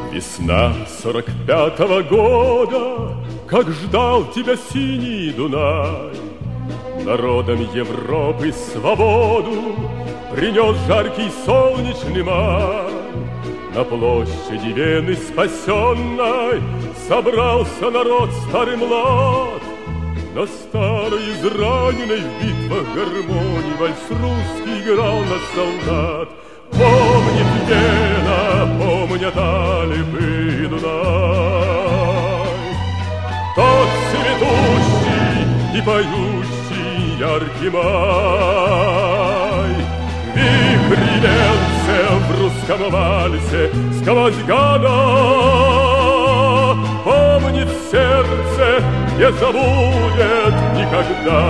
Весна 45-го года, как ждал тебя синий Дунай, народам Европы свободу принес жаркий солнечный май. На площади Вены спасенной собрался народ старый млад. На старой израненной в битвах гармонии вальс русский играл на солдат. Помнит Вена, помнят Альпы и Дунай, тот цветущий и поющий яркий май. Вихрь венце в русском вальсе сквозь года помнит сердце, не забудет никогда.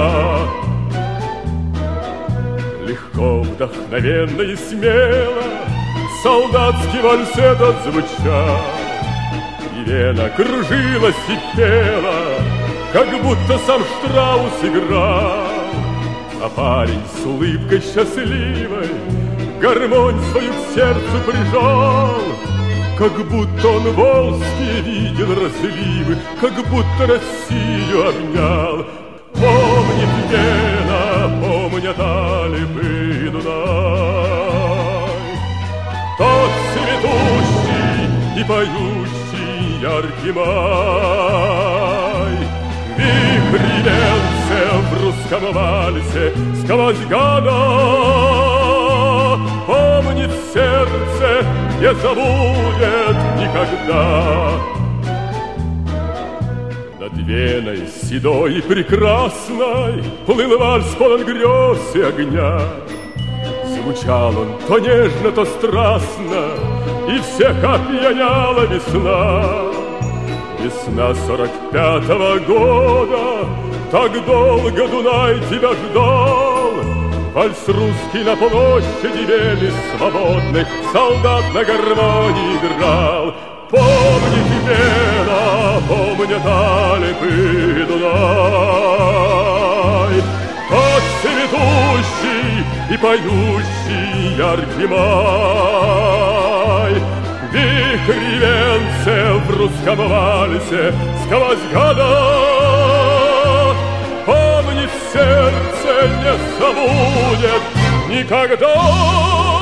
Легко, вдохновенно и смело солдатский вальс этот звучал, и Вена кружилась и пела, как будто сам Штраус играл. А парень с улыбкой счастливой гармонь свою к сердцу прижал, как будто он волжские видел разливы, как будто Россию обнял. Помнит Вена, помнят Альпы и Дунай, тот цветущий и поющий яркий май. Вихрь венце в русском вальсе сквозь года помнит сердце, не забудет никогда. Над Веной седой и прекрасной плыл вальс полон грез и огня. Звучал он то нежно, то страстно, и всех опьяняла весна. Весна 45-го года, так долго Дунай тебя ждал. Вальс русский на площади Вены свободных солдат на гармонии играл. Помнит Вена, помнят Альпы и Дунай, тот цветущий и поющий яркий май. Вихрь венце в русском вальсе сквозь года помнит сердце, не забудет никогда.